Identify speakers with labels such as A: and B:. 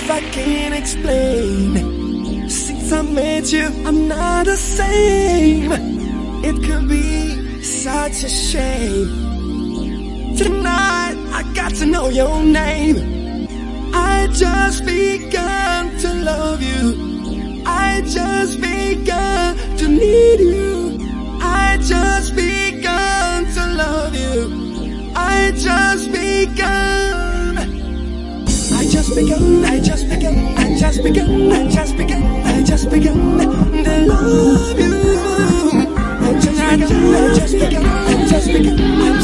A: I can't explain. Since I met you, I'm not the same. It could be such a shame. Tonight, I got to know your name. I just begun to love you. I just begun to need you. I just begun to love you. I just begun. I just begun. I just begun. I just begun. I just begun. I just begun to love you. I just begun. I just begun. I just begun.